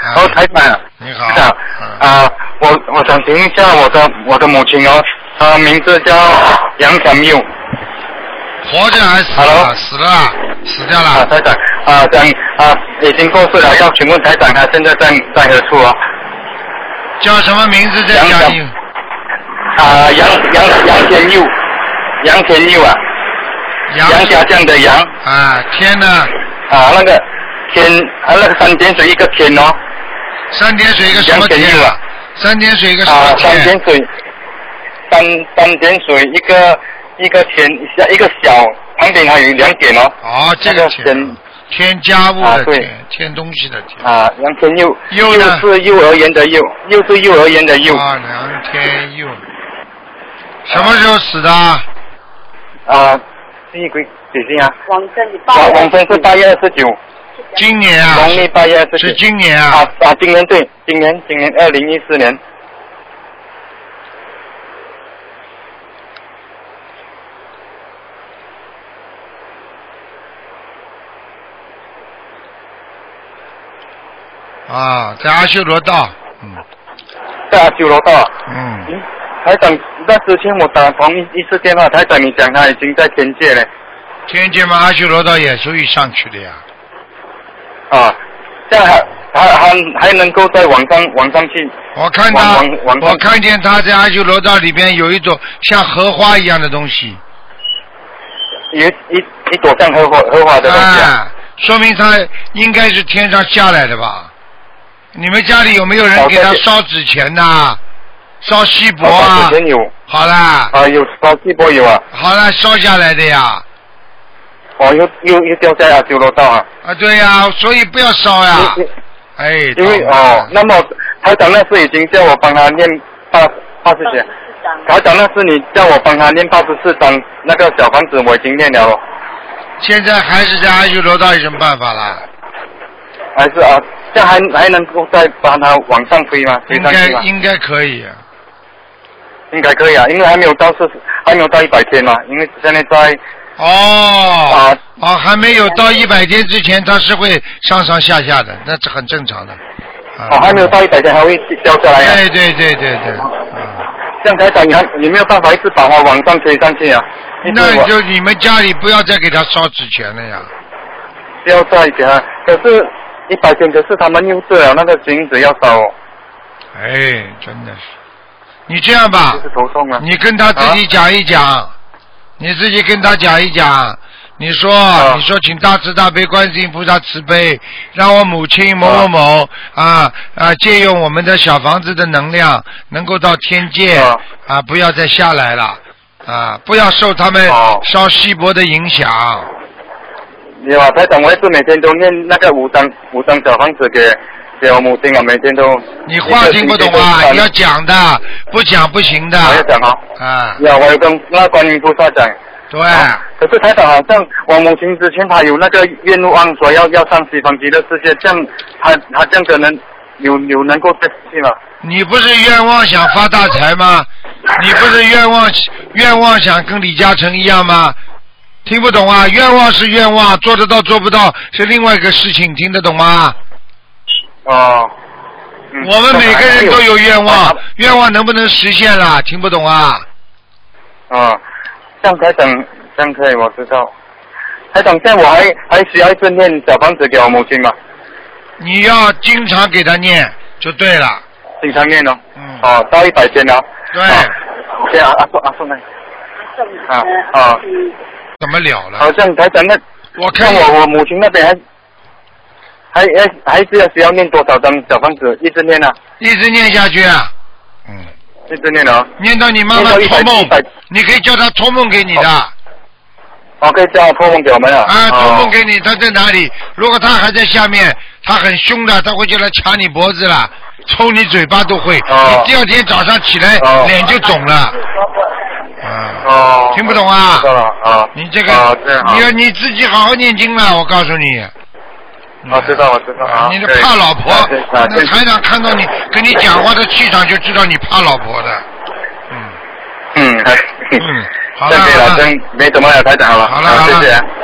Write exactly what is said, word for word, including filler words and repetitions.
哦，台长， 你好。 台长，啊，我我想请一下我的我的母亲哦，她名字叫杨小佑。 活着还是死了？死了，死掉了。 啊，台长，啊，讲啊，已经过世了，要请问台长，他现在在在何处啊？ 叫什么名字？在家里。 啊，杨杨杨天佑，杨天佑啊。 杨家将的杨。 啊，天呢？ 啊，那个天啊，那个三点水一个天哦。 三点水一个什么天啊？三点水一个什么天？ 啊，三点水，三三点水一个一个天一个小，旁边还有两点哦。 哦，这个天，添加物的添，添东西的添。 啊，杨天佑， 佑呢？又是幼儿园的幼，又是幼儿园的幼。 啊，梁天佑，什么时候死的？ 啊，第一个几星啊？ 王生，你八。 王生是八月二十九。 今年啊。 农历八月二十九。 是今年啊。 啊啊，今年对，今年今年二零一四年。 啊，在阿修罗道，嗯， 在阿修罗道。 嗯。 嗯，台长，那之前我打同一一次电话，台长你讲他已经在天界了。 天界嘛，阿修罗道也属于上去的呀。 啊，这样还还还还能够在网上网上去。 我看他，我看见他在阿修罗道里边有一朵像荷花一样的东西。 有一一朵像荷花荷花的东西啊。 啊，说明他应该是天上下来的吧？你们家里有没有人给他烧纸钱呐？烧锡箔啊？ 纸钱有。 好啦。 啊，有烧锡箔有啊。 好啦，烧下来的呀。 哦，又又又掉在阿修罗道啊！ 啊，对呀，所以不要烧呀。哎。 因为哦，那么台长那是已经叫我帮他念八八十节，台长那是你叫我帮他念八十四章，那个小房子我已经念了咯。 现在还是在阿修罗道有什么办法啦？ 还是啊，这样还还能够再把它往上推吗？ 应该应该可以、啊。 应该可以啊，因为还没有到四十，还没有到一百天嘛，因为现在在。 哦，啊，哦，还没有到一百天之前，它是会上上下下的，那是很正常的。 啊、哦，还没有到一百天，还会掉下来、啊。 对对对对对。啊、 这样台长，你还你没有办法一直把它往上推上去啊？ 那就你们家里不要再给他烧纸钱了呀。 不要再给他，可是一百天，可是他们又是了那个金子要烧、哦。 哎，真的是。你这样吧， 就是头痛啊、 你跟他自己讲一讲。啊，你自己跟他讲一讲，你说、啊、你说请大慈大悲观世音菩萨慈悲，让我母亲某某某啊啊借用我们的小房子的能量，能够到天界 啊, 啊不要再下来了啊，不要受他们烧锡箔的影响。 有啊，台长，我也是每天都念那个五张五张小房子给给我母亲啊，每天都。 你话听不懂啊，你要讲的，不讲不行的。 我要讲啊。 啊。 有，我有跟那观音菩萨讲。 对。 啊、可是台长好像我母亲之前她有那个愿望说要要上西方极乐世界，这样她她这样可能有有能够再去吗？ 你不是愿望想发大财吗？你不是愿望愿望想跟李嘉诚一样吗？听不懂啊？愿望是愿望，做得到做不到是另外一个事情，听得懂吗？ 哦。嗯、 我们每个人都有愿望，愿望能不能实现了？听不懂啊？ 啊，这样台长，这样可以，我知道。台长，这样我还还需要一直念小房子给我母亲吗？ 你要经常给他念就对了。 经常念哦。 嗯。 哦，到一百天了。 对。 对啊，阿宋阿宋来。啊啊。 怎么了了？ 好像台长那， 我看我我母亲那边还。还还还是要需要念多少张小房子？一直念啊？ 一直念下去啊。嗯。 一直念啊。 念到你妈妈托梦，你可以叫她托梦给你的。 哦，可以叫她托梦给我们啊。 啊，托梦给你，她在哪里？如果她还在下面，她很凶的，她会就来掐你脖子了，抽你嘴巴都会。 哦。 你第二天早上起来， 哦、 脸就肿了。 啊。哦。 听不懂啊？ 知道了啊。 你这个， 哦、这样你要你自己好好念经了，我告诉你。 我、哦、知道，我知道啊。 你的怕老婆，那台长看到你跟你讲话的气场就知道你怕老婆的。 嗯。嗯。 嗯。好了。 这可以了，真没怎么了，台长好了。 好了，好了。 谢谢。